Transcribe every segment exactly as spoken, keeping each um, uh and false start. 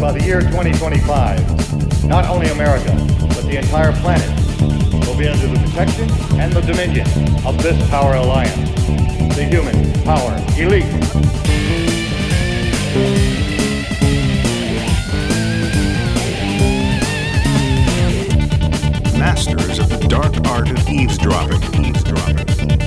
By the year twenty twenty-five, not only America, but the entire planet will be under the protection and the dominion of this power alliance, the human power elite. Masters of the dark art of eavesdropping. Eavesdropping.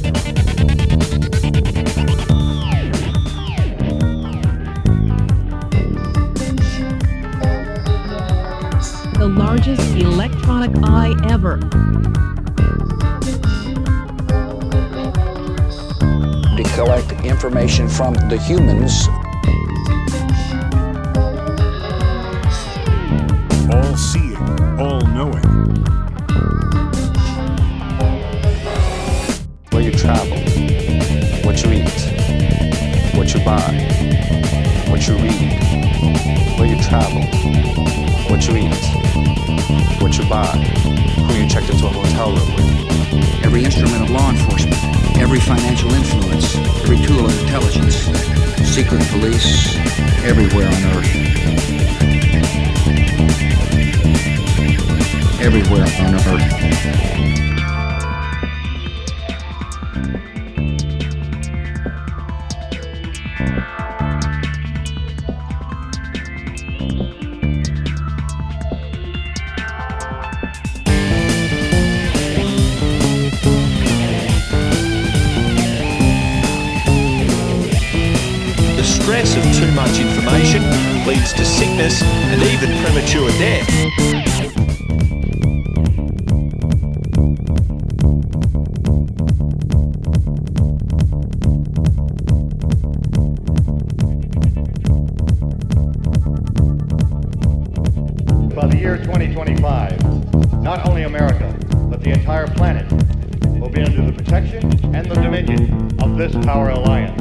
The largest electronic eye ever. To collect information from the humans. All-seeing, all-knowing. Where you travel, what you eat, what you buy, what you read, where you travel, what you eat, what you buy, who you checked into a hotel room with. Every instrument of law enforcement, every financial influence, every tool of intelligence, secret police, everywhere on Earth. Everywhere on Earth. The stress of too much information leads to sickness and even premature death. By the year twenty twenty-five, not only America, but the entire planet will be under the protection and the dominion of this power alliance,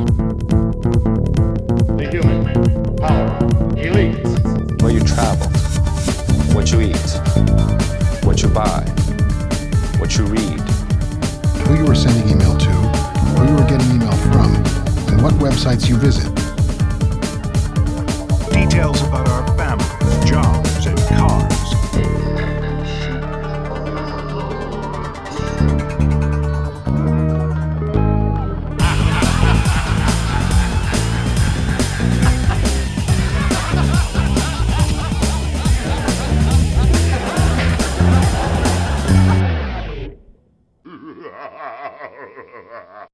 the human power elite. Where you travel, what you eat, what you buy, what you read. Who you were sending email to, who you were getting email from, and what websites you visit. Details about our families, jobs, and cars.